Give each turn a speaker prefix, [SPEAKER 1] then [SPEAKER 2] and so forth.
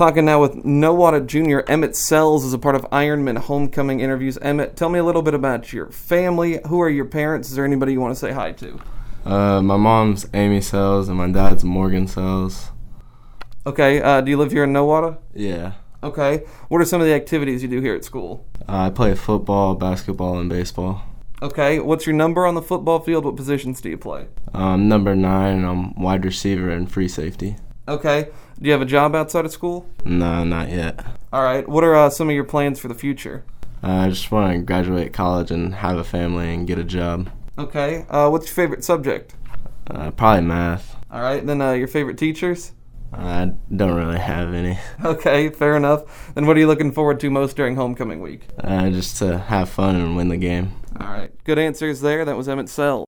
[SPEAKER 1] Talking now with Nowata Jr. Emmett Sells is a part of Ironman Homecoming Interviews. Emmett, tell me a little bit about your family. Who are your parents? Is there anybody you want to say hi to?
[SPEAKER 2] My mom's Amy Sells and my dad's Morgan Sells.
[SPEAKER 1] Okay, do you live here in Nowata?
[SPEAKER 2] Yeah.
[SPEAKER 1] Okay. What are some of the activities you do here at school?
[SPEAKER 2] I play football, basketball, and baseball.
[SPEAKER 1] Okay. What's your number on the football field? What positions do you play?
[SPEAKER 2] Number 9, and I'm wide receiver and free safety.
[SPEAKER 1] Okay. Do you have a job outside of school?
[SPEAKER 2] No, not yet.
[SPEAKER 1] All right. What are some of your plans for the future?
[SPEAKER 2] I just want to graduate college and have a family and get a job.
[SPEAKER 1] Okay. What's your favorite subject?
[SPEAKER 2] Probably math.
[SPEAKER 1] All right. Then your favorite teachers?
[SPEAKER 2] I don't really have any.
[SPEAKER 1] Okay, fair enough. Then what are you looking forward to most during homecoming week?
[SPEAKER 2] Just to have fun and win the game.
[SPEAKER 1] All right. Good answers there. That was Emmett Sells.